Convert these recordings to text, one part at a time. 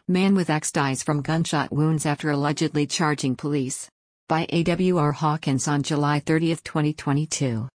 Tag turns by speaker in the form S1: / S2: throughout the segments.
S1: Man with axe dies from gunshot wounds after allegedly charging police. By A.W.R. Hawkins on July 30, 2022.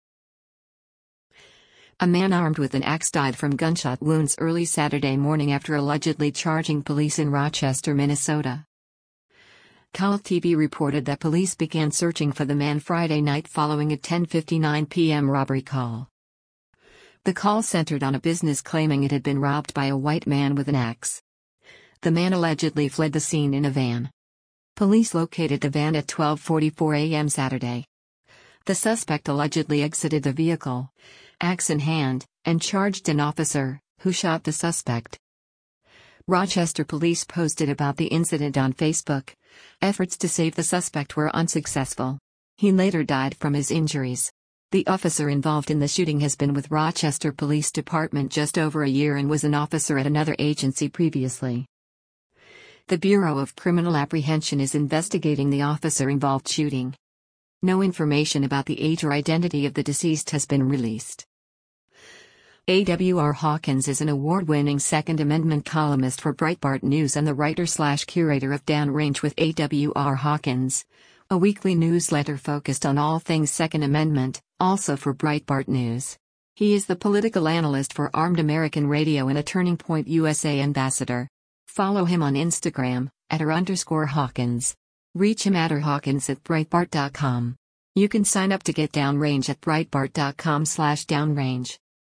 S1: A man armed with an axe died from gunshot wounds early Saturday morning after allegedly charging police in Rochester, Minnesota. KALL TV reported that police began searching for the man Friday night following a 10:59 p.m. robbery call. The call centered on a business claiming it had been robbed by a white man with an axe. The man allegedly fled the scene in a van. Police located the van at 12:44 a.m. Saturday. The suspect allegedly exited the vehicle, axe in hand, and charged an officer, who shot the suspect. Rochester police posted about the incident on Facebook. Efforts to save the suspect were unsuccessful. He later died from his injuries. The officer involved in the shooting has been with Rochester Police Department just over a year and was an officer at another agency previously. The Bureau of Criminal Apprehension is investigating the officer-involved shooting. No information about the age or identity of the deceased has been released. A.W.R. Hawkins is an award-winning Second Amendment columnist for Breitbart News and the writer/curator of Downrange with A.W.R. Hawkins, a weekly newsletter focused on all things Second Amendment, also for Breitbart News. He is the political analyst for Armed American Radio and a Turning Point USA ambassador. Follow him on Instagram, @r_Hawkins. Reach him at @Hawkins@Breitbart.com. You can sign up to get Downrange at Breitbart.com/Downrange.